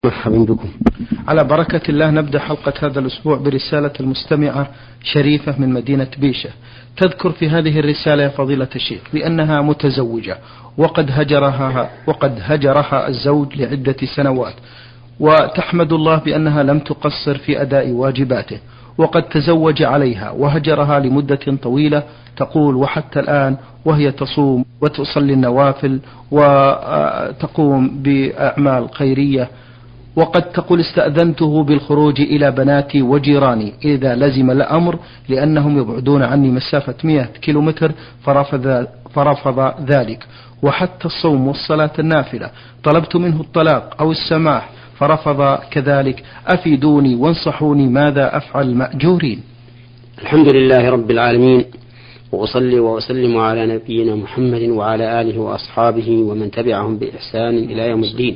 مرحبا بكم. على بركة الله نبدأ حلقة هذا الأسبوع برسالة المستمعة شريفة من مدينة بيشة، تذكر في هذه الرسالة يا فضيلة الشيخ بأنها متزوجة وقد هجرها الزوج لعدة سنوات، وتحمد الله بأنها لم تقصر في أداء واجباته، وقد تزوج عليها وهجرها لمدة طويلة، تقول وحتى الآن وهي تصوم وتصلي النوافل وتقوم بأعمال خيرية، وقد تقول استأذنته بالخروج إلى بناتي وجيراني إذا لزم الأمر لأنهم يبعدون عني مسافة 100 كيلومتر، فرفض ذلك. وحتى الصوم والصلاة النافلة طلبت منه الطلاق أو السماح فرفض كذلك. أفيدوني وانصحوني ماذا أفعل مأجورين. الحمد لله رب العالمين، وأصلي وأسلم على نبينا محمد وعلى آله وأصحابه ومن تبعهم بإحسان إلى يوم الدين.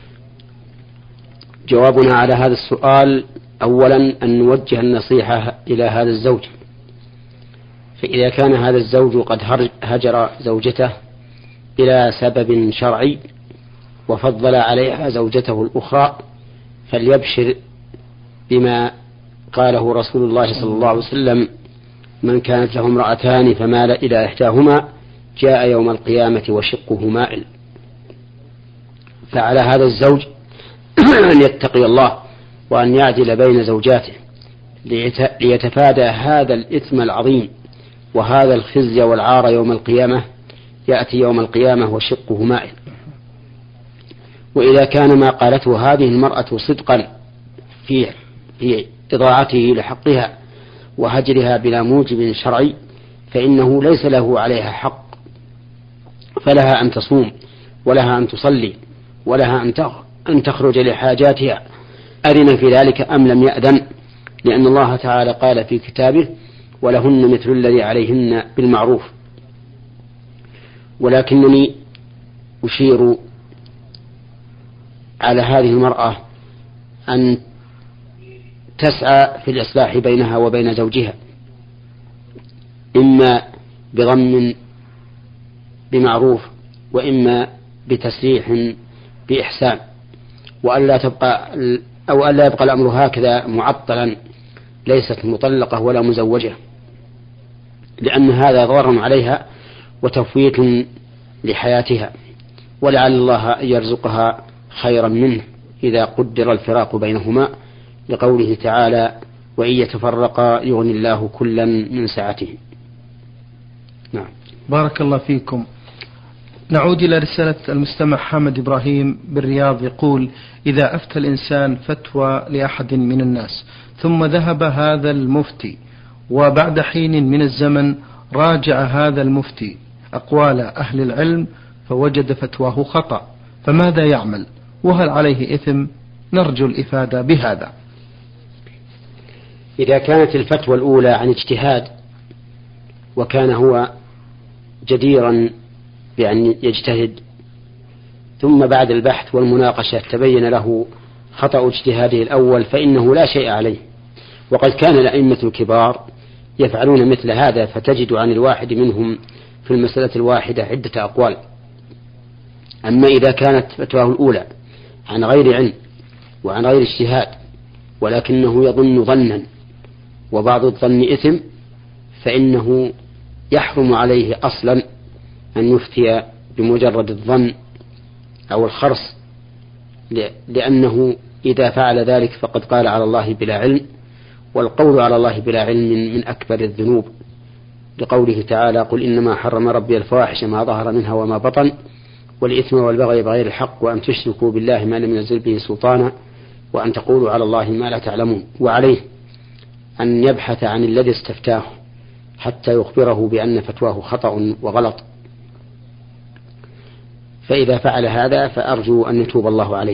جوابنا على هذا السؤال: أولا أن نوجه النصيحة إلى هذا الزوج، فإذا كان هذا الزوج قد هجر زوجته إلى سبب شرعي وفضل عليها زوجته الأخرى فليبشر بما قاله رسول الله صلى الله عليه وسلم: من كانت له امرأتان فمال إلى إحداهما جاء يوم القيامة وشقه مائل. فعلى هذا الزوج أن يتقي الله وأن يعدل بين زوجاته ليتفادى هذا الإثم العظيم وهذا الخزي والعار يوم القيامة. يأتي يوم القيامة وشقه مائل. وإذا كان ما قالته هذه المرأة صدقا في إضاعته لحقها وهجرها بلا موجب شرعي فإنه ليس له عليها حق، فلها أن تصوم ولها أن تصلي ولها أن تخرج لحاجاتها، أذن في ذلك أم لم يأذن، لأن الله تعالى قال في كتابه: ولهن مثل الذي عليهن بالمعروف. ولكنني أشير على هذه المرأة أن تسعى في الإصلاح بينها وبين زوجها، إما بضم بمعروف وإما بتسريح بإحسان، وألا يبقى الأمر هكذا معطلا ليست مطلقة ولا مزوجة، لأن هذا ضرر عليها وتفويت لحياتها، ولعل الله أن يرزقها خيرا منه إذا قدر الفراق بينهما، لقوله تعالى: وإن يتفرقا يغني الله كلا من سعته. نعم. بارك الله فيكم. نعود إلى رسالة المستمع حامد إبراهيم بالرياض، يقول: إذا أفتى الإنسان فتوى لأحد من الناس ثم ذهب هذا المفتي وبعد حين من الزمن راجع هذا المفتي أقوال أهل العلم فوجد فتواه خطأ، فماذا يعمل؟ وهل عليه إثم؟ نرجو الإفادة بهذا. إذا كانت الفتوى الأولى عن اجتهاد وكان هو جديرا بأن يجتهد، ثم بعد البحث والمناقشة تبين له خطأ اجتهاده الأول، فإنه لا شيء عليه. وقد كان الأئمة الكبار يفعلون مثل هذا، فتجد عن الواحد منهم في المسألة الواحدة عدة أقوال. أما إذا كانت فتواه الأولى عن غير علم وعن غير اجتهاد ولكنه يظن ظنا وبعض الظن إثم، فإنه يحرم عليه أصلا أن يفتي بمجرد الظن أو الخرص، لأنه إذا فعل ذلك فقد قال على الله بلا علم، والقول على الله بلا علم من أكبر الذنوب، لقوله تعالى: قل إنما حرم ربي الفواحش ما ظهر منها وما بطن والإثم والبغي بغير الحق وأن تشركوا بالله ما لم ينزل به سلطانا وأن تقولوا على الله ما لا تعلمون. وعليه أن يبحث عن الذي استفتاه حتى يخبره بأن فتواه خطأ وغلط، فإذا فعل هذا فأرجو أن يتوب الله عليه.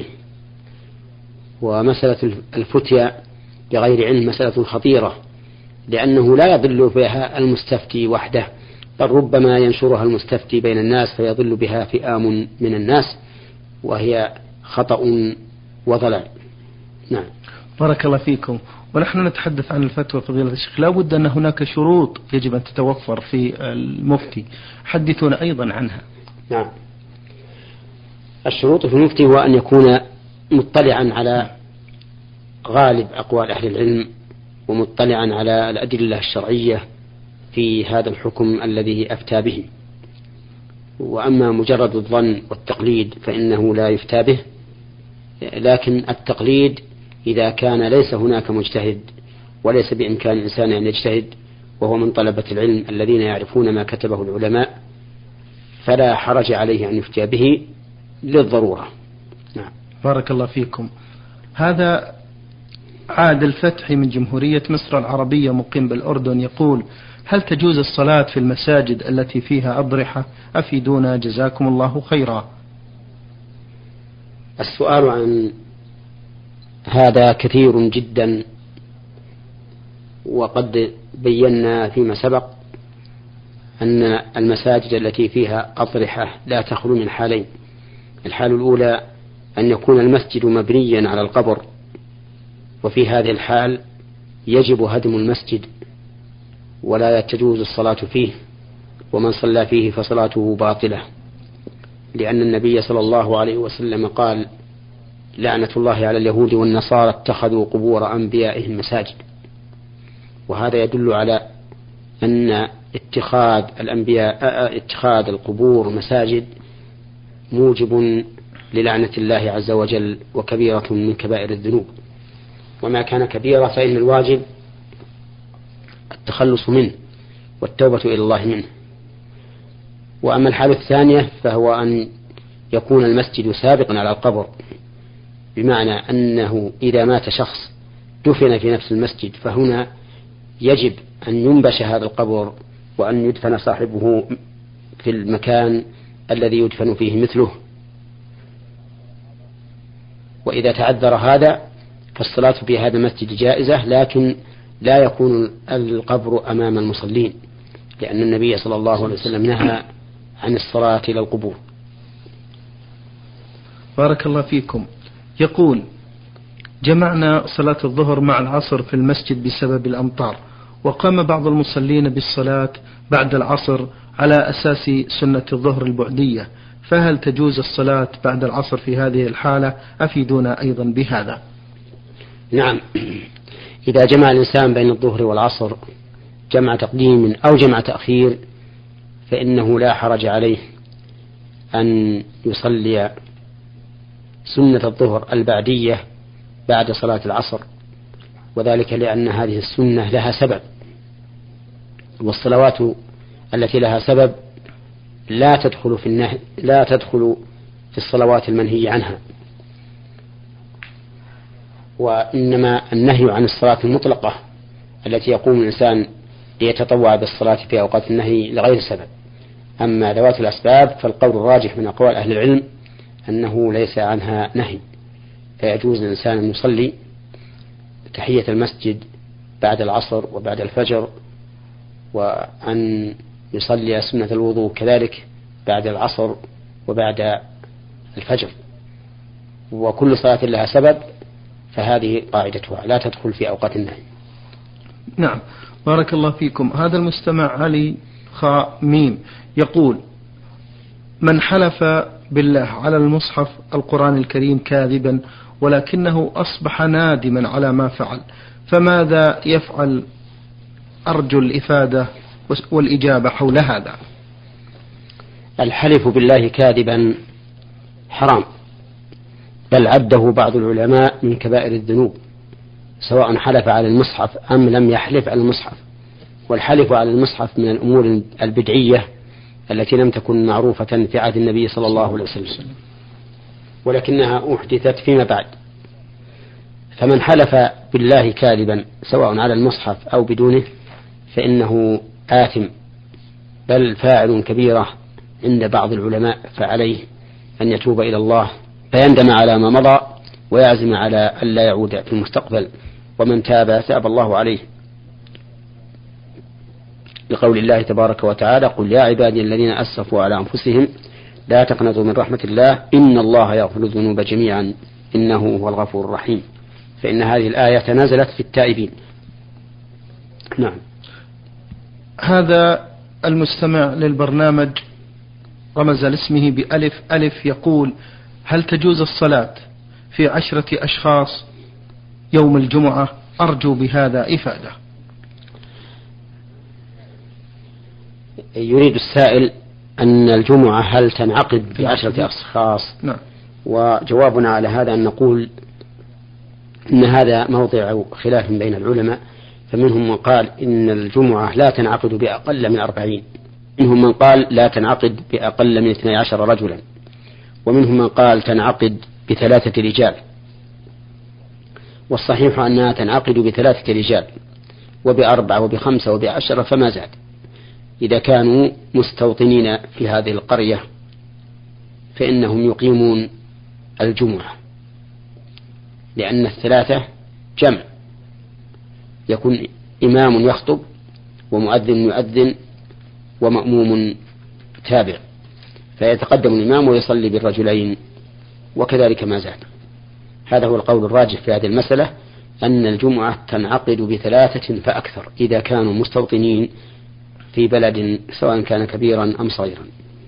ومسألة الفتيا بغير علم مسألة خطيرة، لأنه لا يضل بها المستفتي وحده، بل ربما ينشرها المستفتي بين الناس فيضل بها فئام من الناس، وهي خطأ وضلال. نعم. بارك الله فيكم. ونحن نتحدث عن الفتوى فضيلة الشيخ، لا بد أن هناك شروط يجب أن تتوفر في المفتي، حدثونا أيضا عنها. نعم. الشروط في المفتي هو أن يكون مطلعا على غالب أقوال أهل العلم ومطلعا على الأدلة الشرعية في هذا الحكم الذي أفتى به. وأما مجرد الظن والتقليد فإنه لا يفتى به، لكن التقليد إذا كان ليس هناك مجتهد وليس بإمكان الإنسان أن يجتهد وهو من طلبة العلم الذين يعرفون ما كتبه العلماء فلا حرج عليه أن يفتى به للضرورة. نعم. بارك الله فيكم. هذا عاد الفتح من جمهورية مصر العربية مقيم بالأردن يقول: هل تجوز الصلاة في المساجد التي فيها أضرحة؟ أفيدونا جزاكم الله خيرا. السؤال عن هذا كثير جدا، وقد بينا فيما سبق أن المساجد التي فيها أضرحة لا تخلو من حالين. الحال الأولى أن يكون المسجد مبنيا على القبر، وفي هذه الحال يجب هدم المسجد ولا تجوز الصلاة فيه، ومن صلى فيه فصلاته باطلة، لأن النبي صلى الله عليه وسلم قال: لعنة الله على اليهود والنصارى اتخذوا قبور أنبيائهم مساجد. وهذا يدل على أن اتخاذ القبور مساجد موجب للعنة الله عز وجل وكبيرة من كبائر الذنوب، وما كان كبيرة فإن الواجب التخلص منه والتوبة إلى الله منه. وأما الحالة الثانية فهو أن يكون المسجد سابقا على القبر، بمعنى أنه إذا مات شخص دفن في نفس المسجد فهنا يجب أن ينبش هذا القبر وأن يدفن صاحبه في المكان الذي يدفن فيه مثله. وإذا تعذر هذا فالصلاة في هذا المسجد جائزة، لكن لا يكون القبر أمام المصلين، لأن النبي صلى الله عليه وسلم نهى عن الصلاة إلى القبور. بارك الله فيكم. يقول: جمعنا صلاة الظهر مع العصر في المسجد بسبب الأمطار، وقام بعض المصلين بالصلاة بعد العصر على أساس سنة الظهر البعدية، فهل تجوز الصلاة بعد العصر في هذه الحالة؟ أفيدونا أيضا بهذا. نعم، إذا جمع الإنسان بين الظهر والعصر جمع تقديم أو جمع تأخير فإنه لا حرج عليه أن يصلي سنة الظهر البعدية بعد صلاة العصر، وذلك لأن هذه السنة لها سبب، والصلوات التي لها سبب لا تدخل في الصلوات المنهي عنها، وإنما النهي عن الصلاة المطلقة التي يقوم الإنسان ليتطوع بالصلاة في أوقات النهي لغير سبب. أما ذوات الأسباب فالقول الراجح من أقوال أهل العلم أنه ليس عنها نهي، فيجوز الإنسان أن يصلي تحية المسجد بعد العصر وبعد الفجر، وأن يصلي سنة الوضوء كذلك بعد العصر وبعد الفجر، وكل صلاة لها سبب فهذه قاعدتها لا تدخل في أوقات النهي. نعم، بارك الله فيكم. هذا المستمع علي خاء ميم يقول: من حلف بالله على المصحف القرآن الكريم كاذبا ولكنه أصبح نادما على ما فعل، فماذا يفعل؟ أرجو الإفادة والإجابة حول هذا. الحلف بالله كاذبا حرام، بل عده بعض العلماء من كبائر الذنوب، سواء حلف على المصحف أم لم يحلف على المصحف. والحلف على المصحف من الأمور البدعية التي لم تكن معروفة في عهد النبي صلى الله عليه وسلم، ولكنها أحدثت فيما بعد. فمن حلف بالله كاذبا سواء على المصحف أو بدونه فإنه آثم، بل فاعل كبيرة عند بعض العلماء، فعليه أن يتوب إلى الله فيندم على ما مضى ويعزم على ألا يعود في المستقبل، ومن تاب تاب الله عليه، لقول الله تبارك وتعالى: قل يا عبادي الذين أسرفوا على أنفسهم لا تقنطوا من رحمة الله إن الله يغفر الذنوب جميعا إنه هو الغفور الرحيم. فإن هذه الآية نزلت في التائبين. نعم. هذا المستمع للبرنامج رمز لاسمه بألف ألف يقول: هل تجوز الصلاة في 10 أشخاص يوم الجمعة؟ أرجو بهذا إفادة. يريد السائل أن الجمعة هل تنعقد ب10 أشخاص؟ نعم. وجوابنا على هذا أن نقول إن هذا موضع خلاف بين العلماء، فمنهم من قال إن الجمعة لا تنعقد بأقل من 40، منهم من قال لا تنعقد بأقل من 12 رجلا، ومنهم من قال تنعقد ب3 رجال، والصحيح أنها تنعقد ب3 رجال وب4 وب5 وب10 فما زاد، إذا كانوا مستوطنين في هذه القرية فإنهم يقيمون الجمعة، لأن ال3 جمع، يكون إمام يخطب ومؤذن يؤذن ومأموم تابع، فيتقدم الإمام ويصلي بالرجلين وكذلك ما زاد. هذا هو القول الراجح في هذه المسألة، أن الجمعة تنعقد ب3 فأكثر إذا كانوا مستوطنين في بلد سواء كان كبيرا أم صغيرا.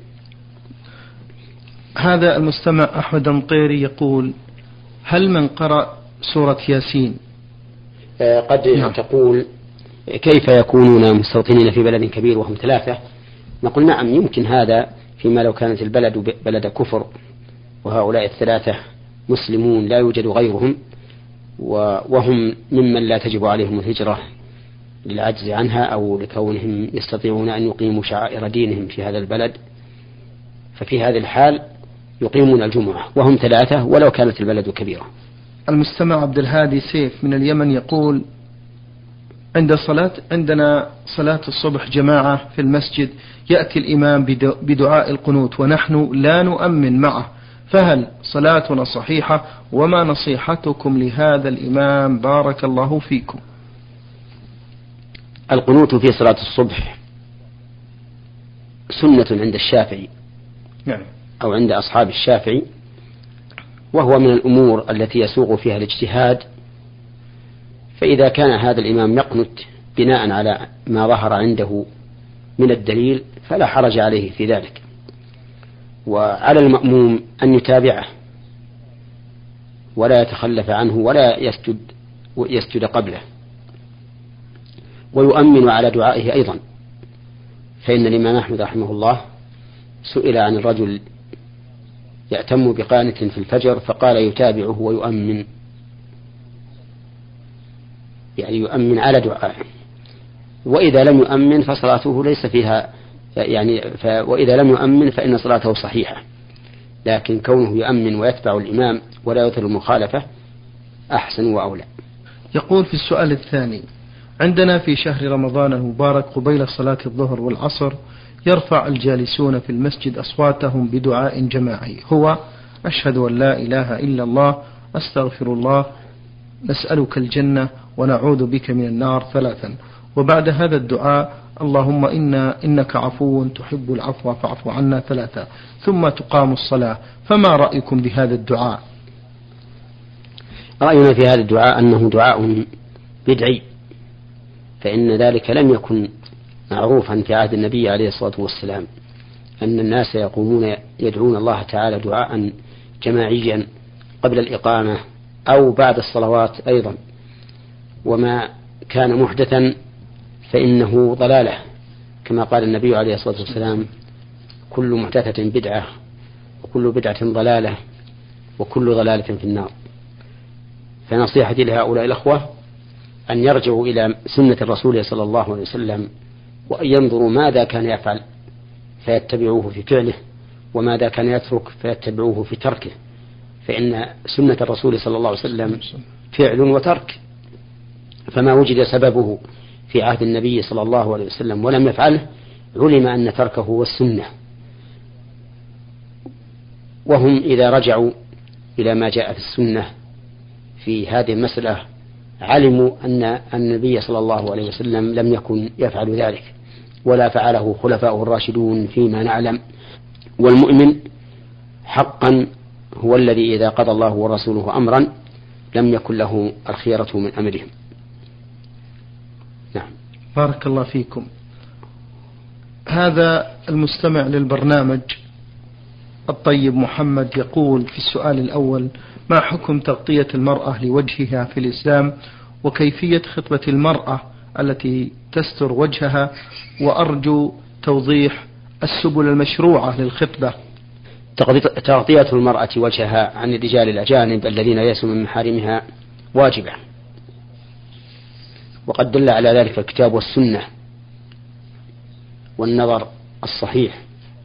هذا المستمع أحمد المطيري يقول: هل من قرأ سورة ياسين؟ قد تقول كيف يكونون مستوطنين في بلد كبير وهم 3؟ نقول نعم، يمكن هذا فيما لو كانت البلد بلد كفر وهؤلاء ال3 مسلمون لا يوجد غيرهم، وهم ممن لا تجب عليهم الهجرة للعجز عنها أو لكونهم يستطيعون أن يقيموا شعائر دينهم في هذا البلد، ففي هذه الحال يقيمون الجمعة وهم 3 ولو كانت البلد كبيرة. المستمع عبد الهادي سيف من اليمن يقول: عندنا صلاة الصبح جماعة في المسجد، يأتي الإمام بدعاء القنوت ونحن لا نؤمن معه، فهل صلاتنا صحيحة؟ وما نصيحتكم لهذا الإمام بارك الله فيكم؟ القنوت في صلاة الصبح سنة عند الشافعي، نعم، أو عند أصحاب الشافعي، وهو من الأمور التي يسوغ فيها الاجتهاد، فإذا كان هذا الإمام يقنت بناء على ما ظهر عنده من الدليل فلا حرج عليه في ذلك، وعلى المأموم أن يتابعه ولا يتخلف عنه ولا يسجد قبله، ويؤمن على دعائه أيضا، فإن الإمام أحمد رحمه الله سئل عن الرجل يأتم بقانت في الفجر فقال يتابعه ويؤمن، يعني يؤمن على دعائه، وإذا لم يؤمن فصلاته ليس فيها وإذا لم يؤمن فإن صلاته صحيحة، لكن كونه يؤمن ويتبع الإمام ولا يثر المخالفة أحسن وأولى. يقول في السؤال الثاني: عندنا في شهر رمضان المبارك قبيل صلاة الظهر والعصر يرفع الجالسون في المسجد أصواتهم بدعاء جماعي، هو: أشهد أن لا إله إلا الله، أستغفر الله، نسألك الجنة، ونعوذ بك من النار 3، وبعد هذا الدعاء: اللهم إنك عفو تحب العفو فاعف عنا 3، ثم تقام الصلاة. فما رأيكم بهذا الدعاء؟ رأينا في هذا الدعاء أنه دعاء بدعي، فإن ذلك لم يكن معروفا في عهد النبي عليه الصلاة والسلام، أن الناس يقومون يدعون الله تعالى دعاء جماعيا قبل الإقامة أو بعد الصلوات أيضا، وما كان محدثا فإنه ضلالة، كما قال النبي عليه الصلاة والسلام: كل محدثة بدعة وكل بدعة ضلالة وكل ضلالة في النار. فنصيحتي لهؤلاء الأخوة أن يرجعوا إلى سنة الرسول صلى الله عليه وسلم، وأن ينظروا ماذا كان يفعل فيتبعوه في فعله، وماذا كان يترك فيتبعوه في تركه، فإن سنة الرسول صلى الله عليه وسلم فعل وترك، فما وجد سببه في عهد النبي صلى الله عليه وسلم ولم يفعله علم أن تركه هو السنة. وهم إذا رجعوا إلى ما جاء في السنة في هذه المسألة علموا أن النبي صلى الله عليه وسلم لم يكن يفعل ذلك ولا فعله خلفاؤه الراشدون فيما نعلم. والمؤمن حقا هو الذي إذا قضى الله ورسوله أمرا لم يكن له الخيرة من أمرهم. نعم. بارك الله فيكم. هذا المستمع للبرنامج الطيب محمد يقول في السؤال الأول: ما حكم تغطية المرأة لوجهها في الإسلام، وكيفية خطبة المرأة التي تستر وجهها، وأرجو توضيح السبل المشروعة للخطبة. تغطية المرأة وجهها عن الرجال الأجانب الذين ليسوا من محارمها واجبة، وقد دل على ذلك الكتاب والسنة والنظر الصحيح.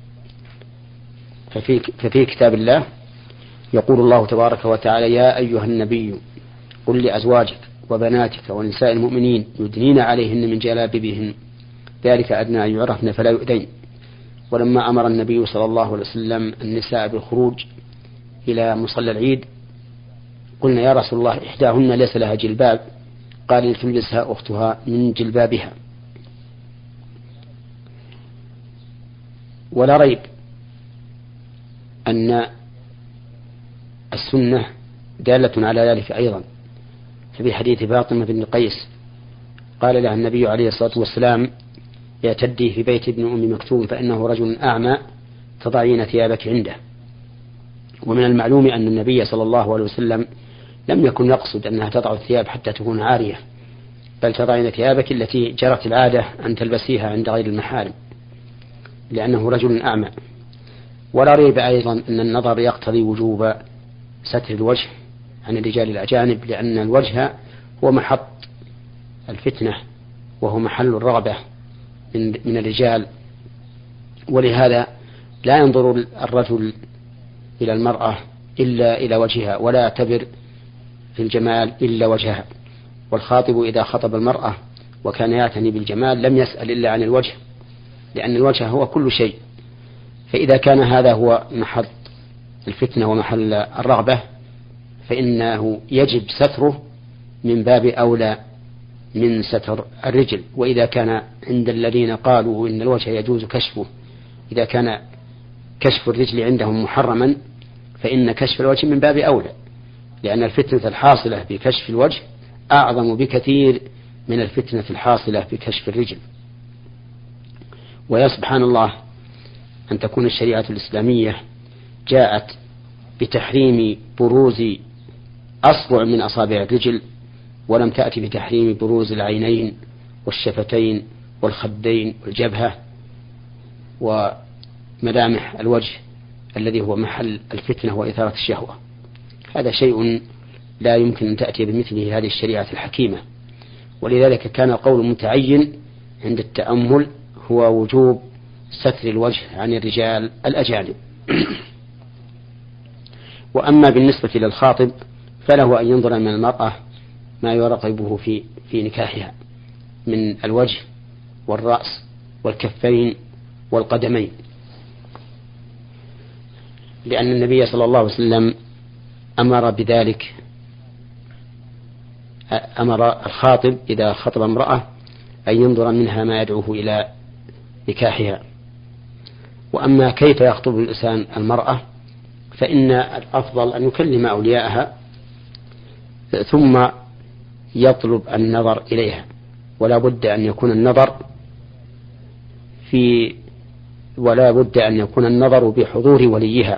ففي كتاب الله يقول الله تبارك وتعالى: يا أيها النبي قل لأزواجك وبناتك ونساء المؤمنين يدنين عليهن من جلابيبهن ذلك أدنى أن يعرفن فلا يؤذين. ولما أمر النبي صلى الله عليه وسلم النساء بالخروج إلى مصلى العيد قلنا: يا رسول الله إحداهن ليس لها جلباب، قال: لتلبسها أختها من جلبابها. ولا ريب أن السنة دالة على ذلك أيضا. ففي حديث فاطمة بن قيس قال لها النبي عليه الصلاة والسلام: اعتدي في بيت ابن أم مكتوم فإنه رجل أعمى تضعين ثيابك عنده. ومن المعلوم أن النبي صلى الله عليه وسلم لم يكن يقصد أنها تضع الثياب حتى تكون عارية، بل تضعين ثيابك التي جرت العادة أن تلبسيها عند غير المحارم، لأنه رجل أعمى. ولا ريب أيضا أن النظر يقتضي وجوب ستر الوجه عن الرجال الأجانب، لأن الوجه هو محط الفتنة وهو محل الرغبة من الرجال، ولهذا لا ينظر الرجل إلى المرأة إلا إلى وجهها، ولا يعتبر في الجمال إلا وجهها. والخاطب إذا خطب المرأة وكان يعتني بالجمال لم يسأل إلا عن الوجه، لأن الوجه هو كل شيء. فإذا كان هذا هو محط الفتنة ومحل الرغبة فإنه يجب ستره من باب أولى من ستر الرجل. وإذا كان عند الذين قالوا إن الوجه يجوز كشفه، إذا كان كشف الرجل عندهم محرما فإن كشف الوجه من باب أولى، لأن الفتنة الحاصلة بكشف الوجه أعظم بكثير من الفتنة الحاصلة بكشف الرجل. ويا سبحان الله أن تكون الشريعة الإسلامية جاءت بتحريم بروز أصبع من أصابع الرجل، ولم تأتي بتحريم بروز العينين والشفتين والخدين والجبهة وملامح الوجه الذي هو محل الفتنة وإثارة الشهوة. هذا شيء لا يمكن أن تأتي بمثله هذه الشريعة الحكيمة. ولذلك كان القول المتعين عند التأمل هو وجوب ستر الوجه عن الرجال الأجانب. وأما بالنسبة للخاطب فله أن ينظر من المرأة ما يرغبه في نكاحها من الوجه والرأس والكفين والقدمين، لأن النبي صلى الله عليه وسلم أمر بذلك، أمر الخاطب إذا خطب امرأة أن ينظر منها ما يدعوه إلى نكاحها. وأما كيف يخطب الإنسان المرأة فإن الأفضل أن يكلم أولياءها ثم يطلب النظر إليها، ولا بد أن يكون النظر بحضور وليها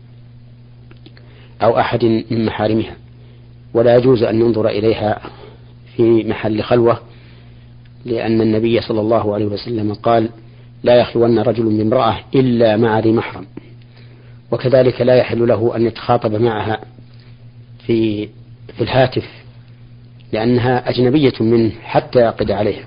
أو أحد من محارمها، ولا يجوز أن ينظر إليها في محل خلوة، لأن النبي صلى الله عليه وسلم قال: لا يخلون رجل بامرأة إلا مع ذي محرم. وكذلك لا يحل له أن يتخاطب معها في الهاتف، لأنها أجنبية منه حتى يعقد عليها،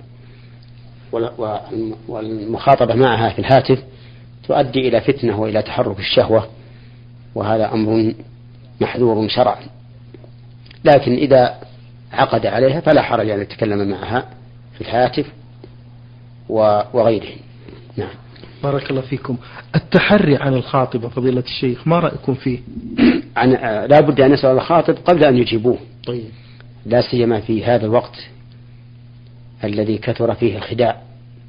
والمخاطبة معها في الهاتف تؤدي إلى فتنة وإلى تحرك الشهوة، وهذا أمر محذور شرعا. لكن إذا عقد عليها فلا حرج أن يتكلم معها في الهاتف وغيره. نعم. بارك الله فيكم. التحري عن الخاطبة فضيلة الشيخ ما رأيكم فيه؟ لا بد أن يسأل الخاطب قبل أن يجيبوه. طيب. لا سيما في هذا الوقت الذي كثر فيه الخداع،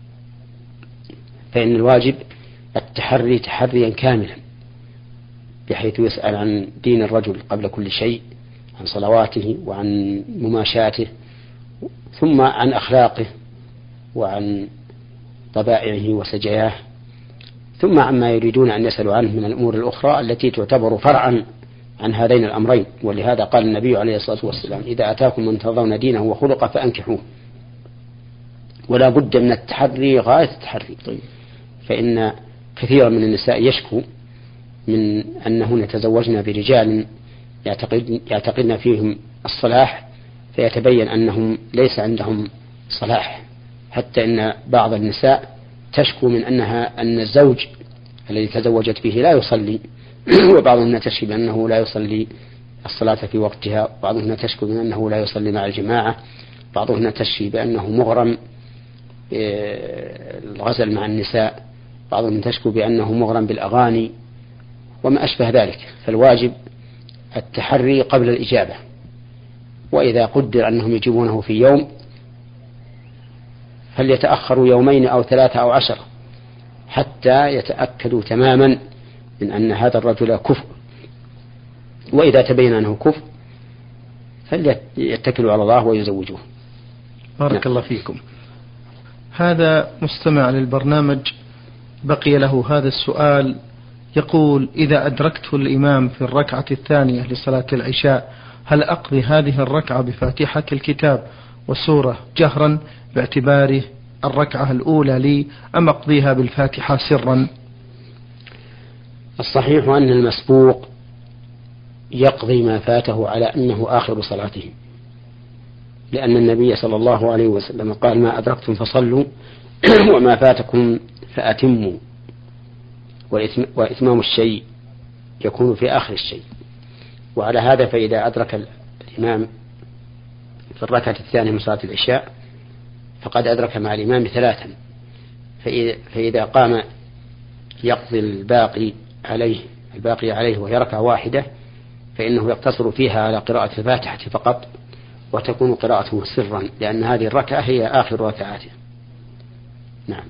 فإن الواجب التحري تحريا كاملا، بحيث يسأل عن دين الرجل قبل كل شيء، عن صلواته وعن مماشاته، ثم عن أخلاقه وعن طبائعه وسجاياه، ثم عما يريدون أن يسألوا عنه من الأمور الأخرى التي تعتبر فرعا عن هذين الأمرين. ولهذا قال النبي عليه الصلاة والسلام: إذا أتاكم من ترضون دينه وخلقه فأنكحوه. ولا بد من التحري غاية التحري. فإن كثيرا من النساء يشكو من أنهن يتزوجن برجال يعتقدن فيهم الصلاح، فيتبين أنهم ليس عندهم صلاح. حتى إن بعض النساء تشكو من أن الزوج الذي تزوجت به لا يصلي، وبعضهن تشكو بأنه لا يصلي الصلاة في وقتها، بعضهن تشكو بأنه لا يصلي مع الجماعة، بعضهن تشكو بأنه مغرم الغزل مع النساء، بعضهم تشكو بأنه مغرم بالأغاني وما أشبه ذلك. فالواجب التحري قبل الإجابة، وإذا قدر أنهم يجيبونه في يوم فليتأخروا 2 أو 3 أو 10 حتى يتأكدوا تماما من أن هذا الرجل كفء. وإذا تبين أنه كفء فليتكلوا على الله ويزوجوه. بارك الله فيكم. هذا مستمع للبرنامج بقي له هذا السؤال، يقول: إذا أدركت الإمام في الركعة الثانية لصلاة العشاء هل أقضي هذه الركعة بفاتحة الكتاب والسورة جهرا باعتباره الركعة الأولى لي، أم أقضيها بالفاتحة سرا؟ الصحيح أن المسبوق يقضي ما فاته على أنه آخر صلاته، لأن النبي صلى الله عليه وسلم قال: ما أدركتم فصلوا وما فاتكم فأتموا. وإتمام الشيء يكون في آخر الشيء. وعلى هذا فإذا أدرك الإمام في الركعة الثانية من صلاة العشاء فقد أدرك مع الإمام 3. فإذا قام يقضي الباقي عليه وهي ركعة واحدة فإنه يقتصر فيها على قراءة الفاتحة فقط، وتكون قراءته سرا، لأن هذه الركعة هي آخر ركعاته. نعم.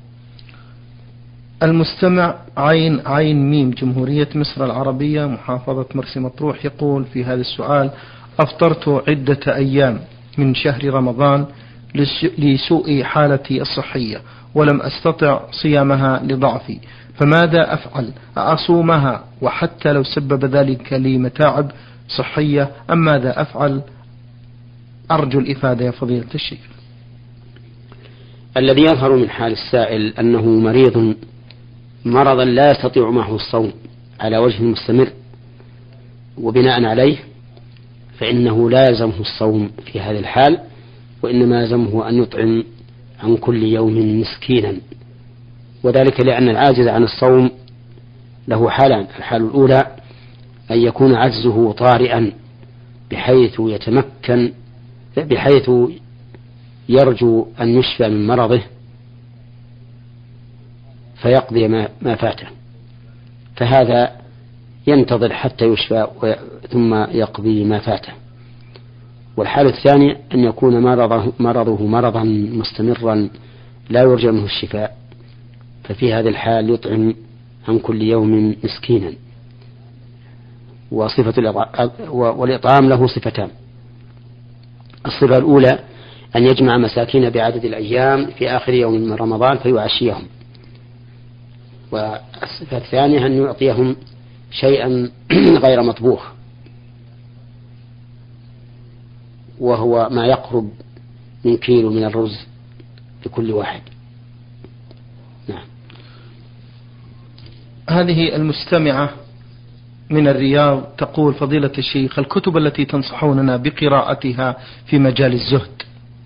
المستمع عين ميم، جمهورية مصر العربية، محافظة مرسى مطروح، يقول في هذا السؤال: أفطرت عدة أيام من شهر رمضان لسوء حالتي الصحية ولم أستطع صيامها لضعفي، فماذا أفعل؟ أصومها وحتى لو سبب ذلك لي متاعب صحية، أم ماذا أفعل؟ أرجو الإفادة يا فضيلة الشيخ. الذي يظهر من حال السائل أنه مريض مرضا لا يستطيع معه الصوم على وجه مستمر، وبناء عليه فإنه لا يلزمه الصوم في هذه الحال، وإنما يلزمه أن يطعم عن كل يوم مسكينا. وذلك لأن العاجز عن الصوم له حالان: الحال الأولى أن يكون عجزه طارئا بحيث يرجو أن يشفى من مرضه فيقضي ما فاته، فهذا ينتظر حتى يشفى ثم يقضي ما فاته. والحالة الثانية أن يكون مرضه مرضا مستمرا لا يرجى منه الشفاء، ففي هذا الحال يطعم عن كل يوم مسكينا. والإطعام له صفتان: الصفة الأولى أن يجمع مساكين بعدد الأيام في آخر يوم من رمضان فيعشيهم، والصفة الثانية أن يعطيهم شيئا غير مطبوخ، وهو ما يقرب من كيلو من الرز لكل واحد. نعم. هذه المستمعة من الرياض تقول: فضيلة الشيخ، الكتب التي تنصحوننا بقراءتها في مجال الزهد؟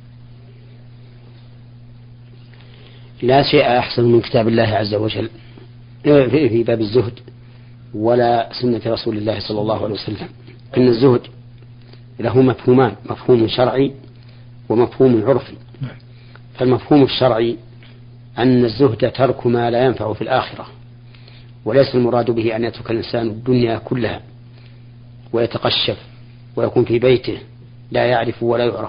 لا شيء أحسن من كتاب الله عز وجل في باب الزهد، ولا سنة رسول الله صلى الله عليه وسلم. إن الزهد له مفهومان: مفهوم شرعي ومفهوم عرفي. فالمفهوم الشرعي أن الزهد ترك ما لا ينفع في الآخرة، وليس المراد به أن يترك الإنسان الدنيا كلها ويتقشف ويكون في بيته لا يعرف ولا يعرف،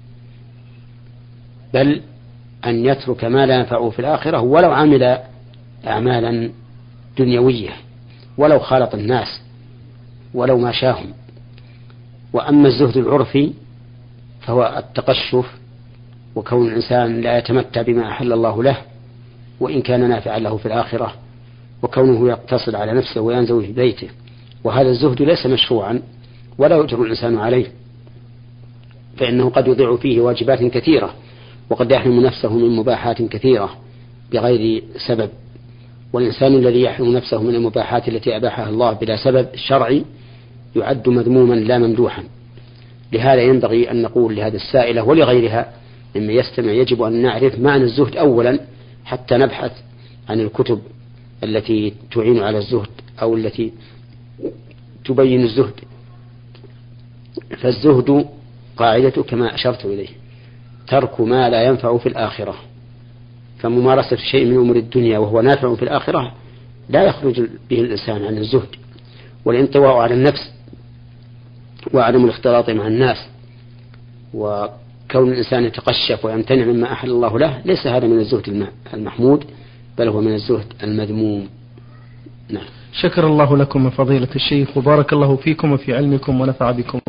بل أن يترك ما لا ينفعه في الآخرة ولو عمل أعمالا دنيوية، ولو خالط الناس، ولو ما شاهم. وأما الزهد العرفي فهو التقشف وكون الإنسان لا يتمتع بما أحل الله له وإن كان نافعا له في الآخرة، وكونه يقتصر على نفسه وينزوي في بيته وهذا الزهد ليس مشروعا ولا يؤجر الإنسان عليه، فإنه قد يضيع فيه واجبات كثيرة، وقد يحرم نفسه من مباحات كثيرة بغير سبب. والإنسان الذي يحرم نفسه من المباحات التي أباحها الله بلا سبب شرعي يعد مذموما لا ممدوحا. لهذا ينبغي أن نقول لهذه السائلة ولغيرها مما يستمع يجب أن نعرف معنى الزهد أولا حتى نبحث عن الكتب التي تعين على الزهد أو التي تبين الزهد. فالزهد قاعدة كما أشرت إليه ترك ما لا ينفع في الآخرة، فممارسة شيء من أمور الدنيا وهو نافع في الآخرة لا يخرج به الإنسان عن الزهد. والانطواء على النفس وعدم الاختلاط مع الناس وكون الإنسان يتقشف ويمتنع مما أحل الله له ليس هذا من الزهد المحمود، بل هو من الزهد المذموم. نعم. شكر الله لكم من فضيلة الشيخ، وبارك الله فيكم وفي علمكم ونفع بكم.